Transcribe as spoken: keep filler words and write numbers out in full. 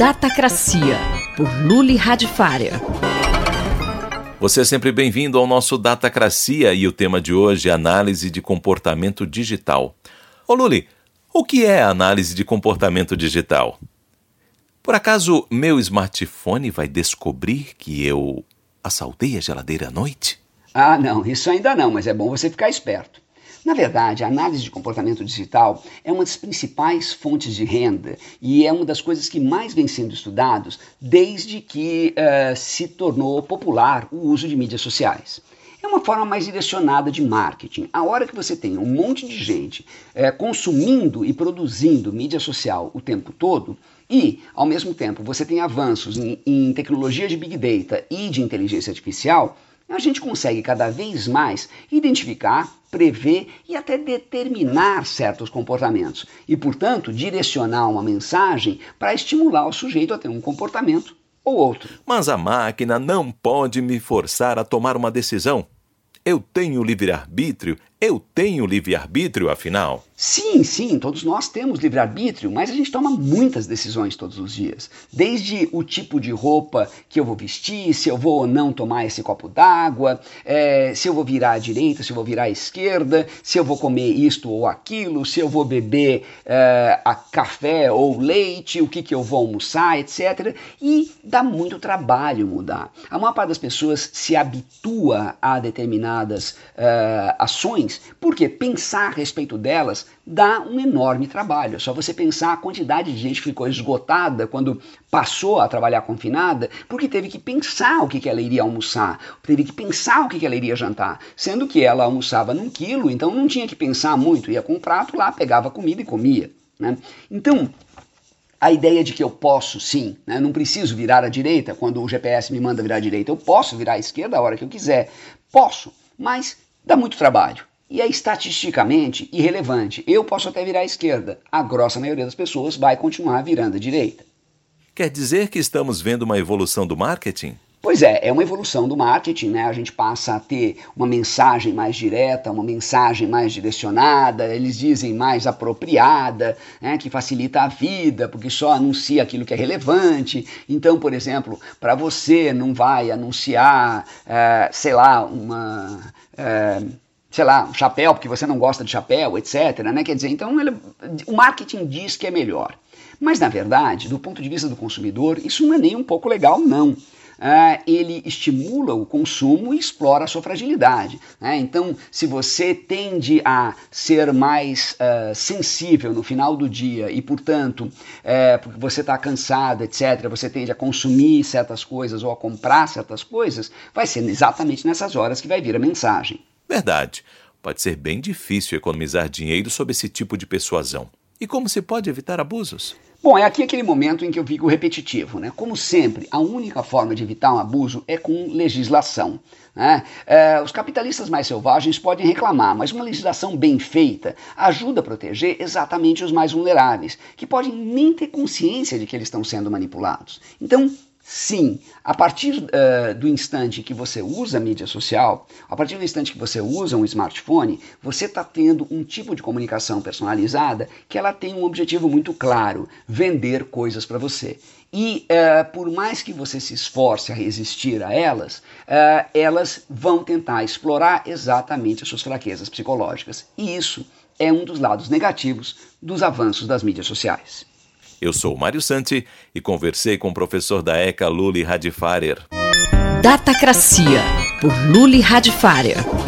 Datacracia, por Luli Radifária. Você é sempre bem-vindo ao nosso Datacracia e o tema de hoje é análise de comportamento digital. Ô Luli, o que é análise de comportamento digital? Por acaso meu smartphone vai descobrir que eu assaltei a geladeira à noite? Ah, não, isso ainda não, mas é bom você ficar esperto. Na verdade, a análise de comportamento digital é uma das principais fontes de renda e é uma das coisas que mais vem sendo estudados desde que uh, se tornou popular o uso de mídias sociais. É uma forma mais direcionada de marketing. A hora que você tem um monte de gente uh, consumindo e produzindo mídia social o tempo todo e, ao mesmo tempo, você tem avanços em, em tecnologia de Big Data e de inteligência artificial, a gente consegue cada vez mais identificar, prever e até determinar certos comportamentos e, portanto, direcionar uma mensagem para estimular o sujeito a ter um comportamento ou outro. Mas a máquina não pode me forçar a tomar uma decisão. Eu tenho livre-arbítrio? Eu tenho livre-arbítrio, afinal? Sim, sim, todos nós temos livre-arbítrio, mas a gente toma muitas decisões todos os dias. Desde o tipo de roupa que eu vou vestir, se eu vou ou não tomar esse copo d'água, é, se eu vou virar à direita, se eu vou virar à esquerda, se eu vou comer isto ou aquilo, se eu vou beber é, a café ou leite, o que, que eu vou almoçar, etcétera. E dá muito trabalho mudar. A maior parte das pessoas se habitua a determinadas é, ações, porque pensar a respeito delas dá um enorme trabalho. É só você pensar a quantidade de gente que ficou esgotada quando passou a trabalhar confinada, porque teve que pensar o que, que ela iria almoçar, teve que pensar o que, que ela iria jantar, sendo que ela almoçava num quilo, então não tinha que pensar muito, ia com um prato lá, pegava comida e comia, né? Então, a ideia de que eu posso sim, né, não preciso virar à direita quando o G P S me manda virar à direita, eu posso virar à esquerda a hora que eu quiser, posso, mas dá muito trabalho. E é estatisticamente irrelevante. Eu posso até virar à esquerda. A grossa maioria das pessoas vai continuar virando à direita. Quer dizer que estamos vendo uma evolução do marketing? Pois é, é uma evolução do marketing, né? A gente passa a ter uma mensagem mais direta, uma mensagem mais direcionada, eles dizem mais apropriada, né? Que facilita a vida, porque só anuncia aquilo que é relevante. Então, por exemplo, para você não vai anunciar, é, sei lá, uma... É, sei lá, um chapéu, porque você não gosta de chapéu, etcétera, né? Quer dizer, então ele, o marketing diz que é melhor. Mas, na verdade, do ponto de vista do consumidor, isso não é nem um pouco legal, não. Uh, ele estimula o consumo e explora a sua fragilidade, né? Então, se você tende a ser mais uh, sensível no final do dia e, portanto, uh, porque você está cansado, etcétera, você tende a consumir certas coisas ou a comprar certas coisas, vai ser exatamente nessas horas que vai vir a mensagem. Verdade. Pode ser bem difícil economizar dinheiro sob esse tipo de persuasão. E como se pode evitar abusos? Bom, é aqui aquele momento em que eu fico repetitivo, né? Como sempre, a única forma de evitar um abuso é com legislação, né? É, os capitalistas mais selvagens podem reclamar, mas uma legislação bem feita ajuda a proteger exatamente os mais vulneráveis, que podem nem ter consciência de que eles estão sendo manipulados. Então, sim, a partir uh, do instante que você usa a mídia social, a partir do instante que você usa um smartphone, você está tendo um tipo de comunicação personalizada que ela tem um objetivo muito claro, vender coisas para você. E uh, por mais que você se esforce a resistir a elas, uh, elas vão tentar explorar exatamente as suas fraquezas psicológicas. E isso é um dos lados negativos dos avanços das mídias sociais. Eu sou o Mário Santi e conversei com o professor da ECA, Luli Radifária. Datacracia, por Luli Radifária.